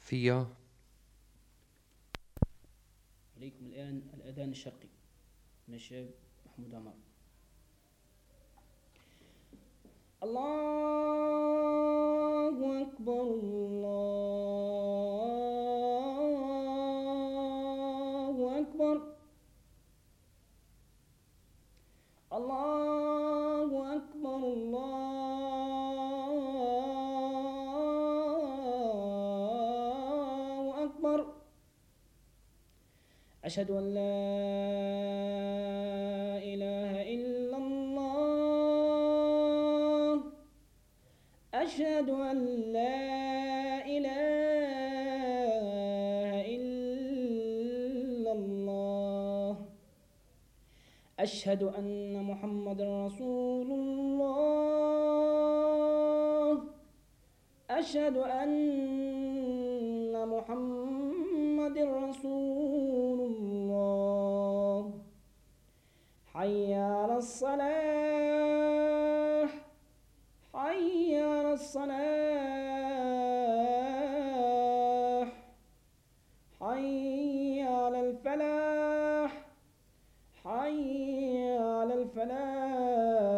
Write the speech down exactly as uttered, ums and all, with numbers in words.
فيها. عليكم الآن الأذان الشرقي من الشيخ محمود عمار. الله أكبر الله أكبر الله أكبر الله أكبر. أشهد أن لا إله إلا الله. أشهد أن لا إله إلا الله. أشهد أن محمد رسول الله. أشهد أن محمد رسول الله. حي على الصلاة حي على الصلاة حي على الفلاح حي على الفلاح.